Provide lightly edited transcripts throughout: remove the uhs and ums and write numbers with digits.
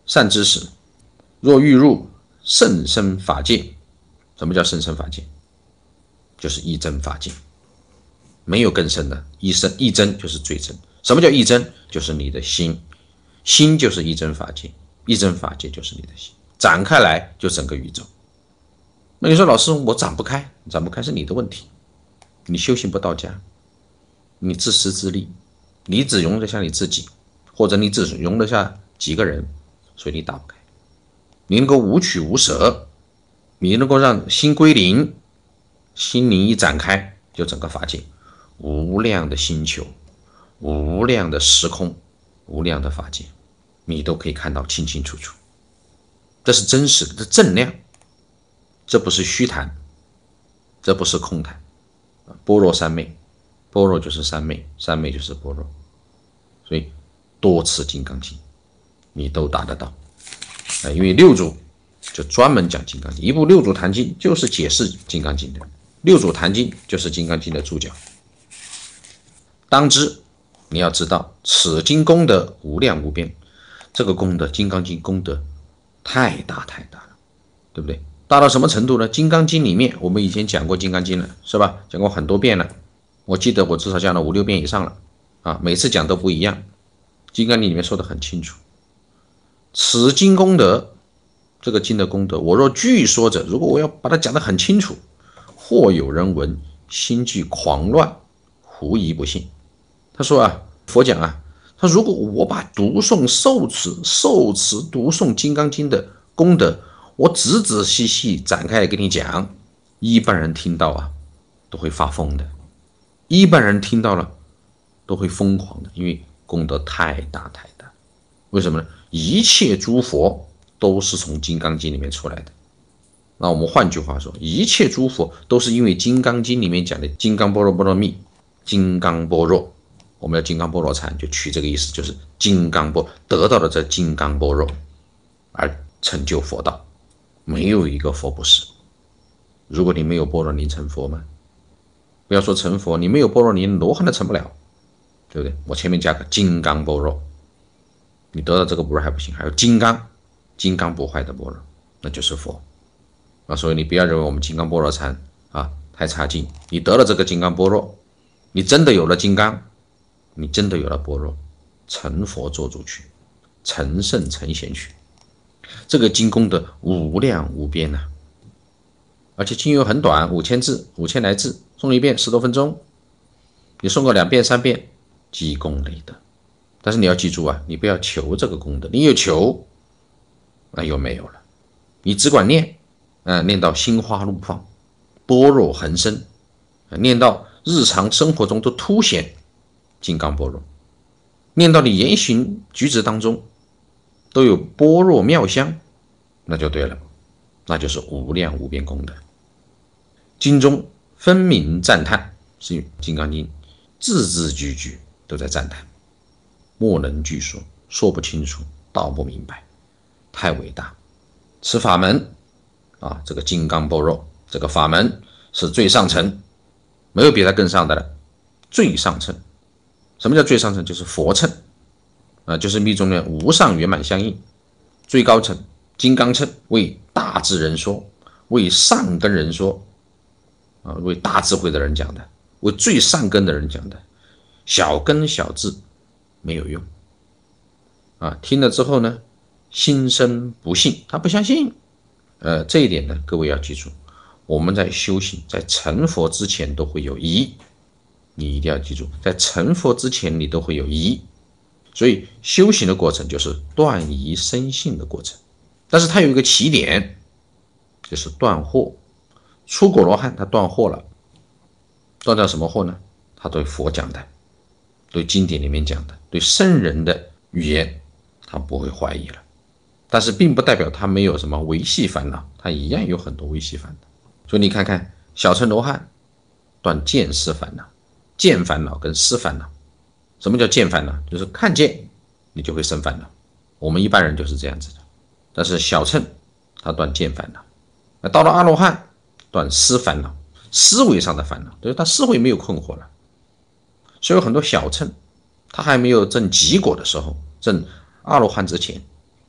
善知识，若欲入甚深法界。什么叫甚深法界？就是一真法界，没有更深的，一真就是最真。什么叫一真？就是你的心，心就是一真法界，一真法界就是你的心，展开来就整个宇宙。那你说老师我展不开，展不开是你的问题，你修行不到家，你自私自利，你只容得下你自己，或者你只容得下几个人，所以你打不开。你能够无取无舍，你能够让心归零，心灵一展开就整个法界，无量的星球，无量的时空，无量的法界，你都可以看到清清楚楚。这是真实的正量，这不是虚谈，这不是空谈。般若三昧，般若就是三昧，三昧就是般若。所以多次金刚经你都达得到。因为六祖就专门讲金刚经，一部六祖坛经就是解释金刚经的，六祖坛经就是金刚经的注脚。当知你要知道，此经功德无量无边，这个功德金刚经功德太大太大了，对不对？大到什么程度呢？金刚经里面我们以前讲过金刚经了，是吧？讲过很多遍了，我记得我至少讲了5、6遍以上了每次讲都不一样。金刚经里面说得很清楚，此经功德，这个经的功德，我若据说者，如果我要把它讲得很清楚，或有人闻，心俱狂乱，狐疑不信。他说佛讲他如果我把读诵受持读诵金刚经的功德，我仔仔细细展开来给你讲，一般人听到都会发疯的，一般人听到了都会疯狂的，因为功德太大太大。为什么呢？一切诸佛都是从金刚经里面出来的。那我们换句话说，一切诸佛都是因为金刚经里面讲的金刚般若波罗蜜，金刚般若，我们要金刚般若禅就取这个意思，就是金刚般得到了这金刚般若而成就佛道。没有一个佛不是。如果你没有般若，你成佛吗？不要说成佛，你没有般若，你罗汉都成不了，对不对？我前面加个金刚般若，你得到这个般若还不行，还有金刚不坏的般若，那就是佛。所以你不要认为我们金刚般若禅太差劲，你得了这个金刚般若，你真的有了金刚，你真的有了般若，成佛做主去，成圣成贤去。这个经功德无量无边而且经又很短，5000字，5000来字，诵一遍10多分钟，你诵个2遍3遍，积功累德。但是你要记住你不要求这个功德，你有求又没有了，你只管念念到心花怒放，般若横生，念到日常生活中都凸显金刚般若，念到你言行举止当中都有般若妙香，那就对了，那就是无量无边功德。经中分明赞叹，是金刚经字字句句都在赞叹，莫能具说，说不清楚，道不明白，太伟大。此法门这个金刚般若这个法门是最上乘，没有比它更上的了，最上乘。什么叫最上乘？就是佛乘就是密宗的无上圆满相应。最高乘金刚乘为大智人说，为上根人说为大智慧的人讲的，为最上根的人讲的，小根小智没有用听了之后呢，心生不信，他不相信。这一点呢，各位要记住，我们在修行，在成佛之前都会有疑，你一定要记住，在成佛之前你都会有疑。所以修行的过程就是断疑生信的过程，但是它有一个起点，就是断惑。出果罗汉他断惑了，断掉什么惑呢？他对佛讲的，对经典里面讲的，对圣人的语言他不会怀疑了。但是并不代表他没有什么维系烦恼，他一样有很多维系烦恼。所以你看看小乘罗汉断见思烦恼，见烦恼跟思烦恼。什么叫见烦恼？就是看见你就会生烦恼，我们一般人就是这样子的。但是小乘他断见烦恼，到了阿罗汉断思烦恼，思维上的烦恼，就是他思维没有困惑了。所以很多小乘他还没有证极果的时候，证阿罗汉之前，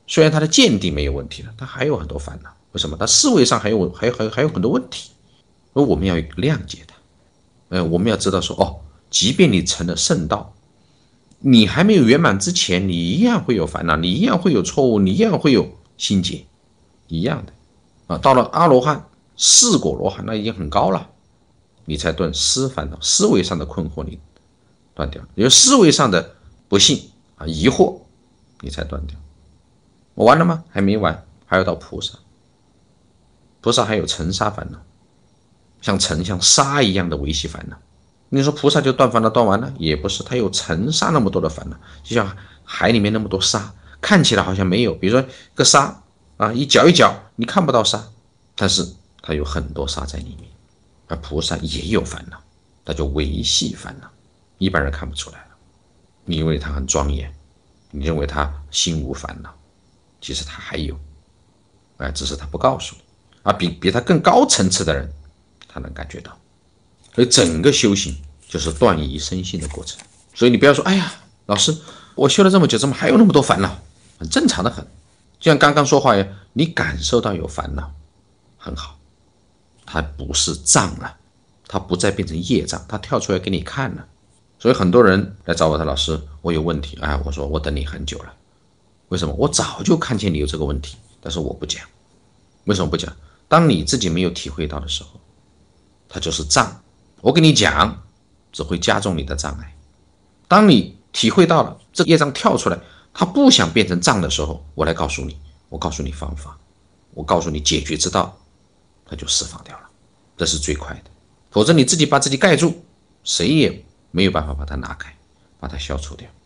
虽然他的见地没有问题了，他还有很多烦恼。为什么？他思维上还有很多问题，而我们要谅解他。我们要知道说，即便你成了圣道，你还没有圆满之前，你一样会有烦恼，你一样会有错误，你一样会有心结，一样的。到了阿罗汉、四果罗汉，那已经很高了，你才断思烦恼，思维上的困惑你断掉，也就是思维上的不信疑惑，你才断掉。我完了吗？还没完，还要到菩萨。菩萨还有尘沙烦恼，像尘像沙一样的维系烦恼。你说菩萨就断烦恼断完了？也不是，他有尘沙那么多的烦恼，就像海里面那么多沙，看起来好像没有，比如说个沙一搅一搅，你看不到沙，但是它有很多沙在里面。而菩萨也有烦恼，他就维系烦恼，一般人看不出来了。你以为他很庄严，你认为他心无烦恼，其实他还有，只是他不告诉你。比他更高层次的人，他能感觉到。所以整个修行就是断疑生信的过程。所以你不要说，哎呀，老师，我修了这么久，怎么还有那么多烦恼？很正常的很。就像刚刚说话一样，你感受到有烦恼，很好，它不是障了，它不再变成业障，它跳出来给你看了。所以很多人来找我的老师，我有问题，我说我等你很久了。为什么？我早就看见你有这个问题，但是我不讲。为什么不讲？当你自己没有体会到的时候，它就是障。我跟你讲，只会加重你的障碍。当你体会到了这个业障跳出来，它不想变成障的时候，我来告诉你，我告诉你方法，我告诉你解决之道，它就释放掉了。这是最快的。否则你自己把自己盖住，谁也没有办法把它拿开，把它消除掉。